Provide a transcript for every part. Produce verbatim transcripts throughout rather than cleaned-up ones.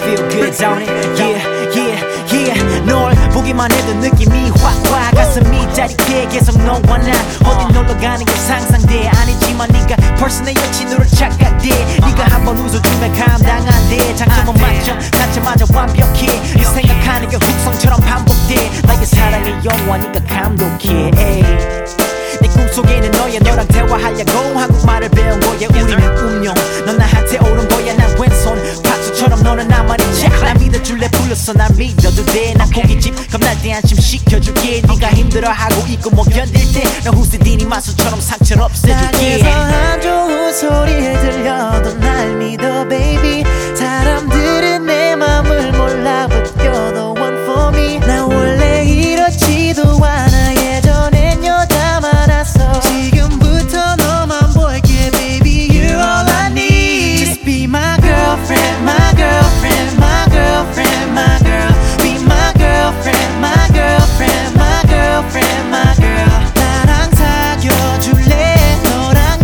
feel good, don't it? Yeah, yeah, yeah. 널 보기만 해도 느낌이 확확 가슴이 짜릿해. 계속 너와 나 어디 놀러가는 게 상상돼. 아니지만 네가 벌써 내 여친으로 착각돼. 네가 한번 웃어주면 감당 안 돼. 장점은 만점 단점마저 완벽해. 네 생각하는 게 훅성처럼 반복돼. 나의 사랑의 영화니까 감독해. 에이. 내 꿈속에는 너야. 너랑 대화하려고 한국말을 배운 거야. 우리는 운명. 넌 나한테 오는 거야. 난 왼손 파수처럼 너는 나만의 차. 난 믿어줄래 불렀어. 난 믿어도 돼. 난 고깃집 겁날 때 안심시켜줄게. 네가 힘들어하고 있고 못 견딜 때 난 후세디니 마수처럼 상처를 없애줄게. 땅에서 안 좋은 소리를 들려도 날 믿어 baby. 사람들은 내 맘을 몰라 but you're the one for me. 난 원래 이렇지도 않아. 예전엔 여자 많았어. 지금부터 너만 볼게 baby. You're all I need. Just be my girlfriend, my girlfriend, my girlfriend, my girl. Be my girlfriend, my girlfriend, my girlfriend, my girl. 나랑 사귀어줄래? 너랑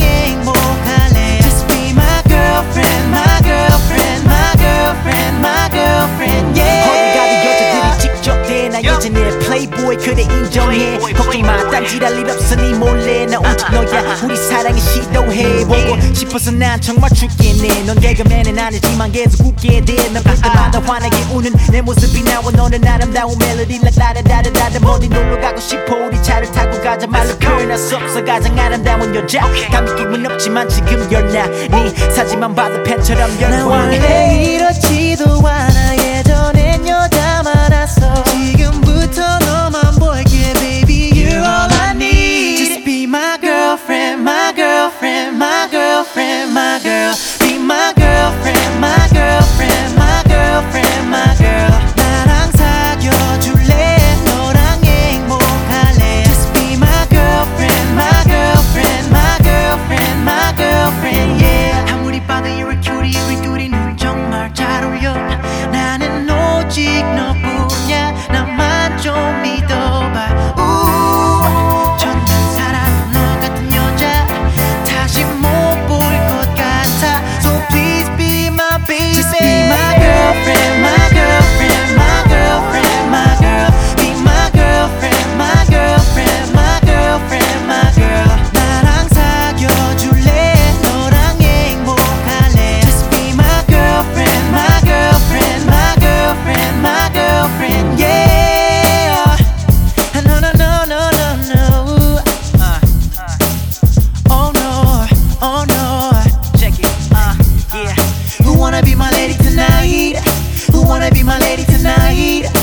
행복할래? Just be my girlfriend, my girlfriend, my girlfriend, my girlfriend, yeah. 어디 가도 여자들이 직접 대. 나 예전에 플레이보이 그래 인정해. 걱정마 딴지랄 일 없으니 몰래. 나 오직 너야. 우리 사랑에 시도해보고 싶어서 난 정말 죽겠네. 넌 개그맨은 아니지만 계속 웃게 돼. 넌 볼 때마다 환하게 우는 내 모습이 나와. 너는 아름다운 멜로디 like 라라라라라. 어디 놀러가고 싶어 우리 차를 타고 가자. 말로 표현할 수 없어 가장 아름다운 여자. 다 느낌은 없지만 지금 you're not. 네 사진만 봐도 팬처럼 난 열광해. 원래 이렇지도 않아. 예전엔 여자 많았어. 지금부터 너만 볼게 baby. You're all I need. Just be my girlfriend, my girlfriend, my girlfriend, my girl. Be my girlfriend, my girlfriend, my girlfriend, my girl. 나랑 사귀어줄래? 너랑 행복할래? Just be my girlfriend, my girlfriend, my girlfriend, my girlfriend, yeah. 아무리 봐도 you're a cutie, 우리 둘이는 정말 잘 어울려. 나는 오직 너뿐이야. 나만 좀 믿어봐. 우 천년사랑 너 같은 여자 다시 못 볼 것 같아. So please be my baby. Just be my girlfriend, my girlfriend, my girlfriend, my girl. Be my girlfriend, my girlfriend, my girlfriend, my girl. 나랑 사귀어줄래? 너랑 행복할래? Just be my girlfriend, my girlfriend, my girlfriend, my girlfriend, yeah. No, no, no, no, no, no. Uh, uh. Oh no, oh no. Check it, uh, yeah. Who wanna be my lady tonight? Who wanna be my lady tonight?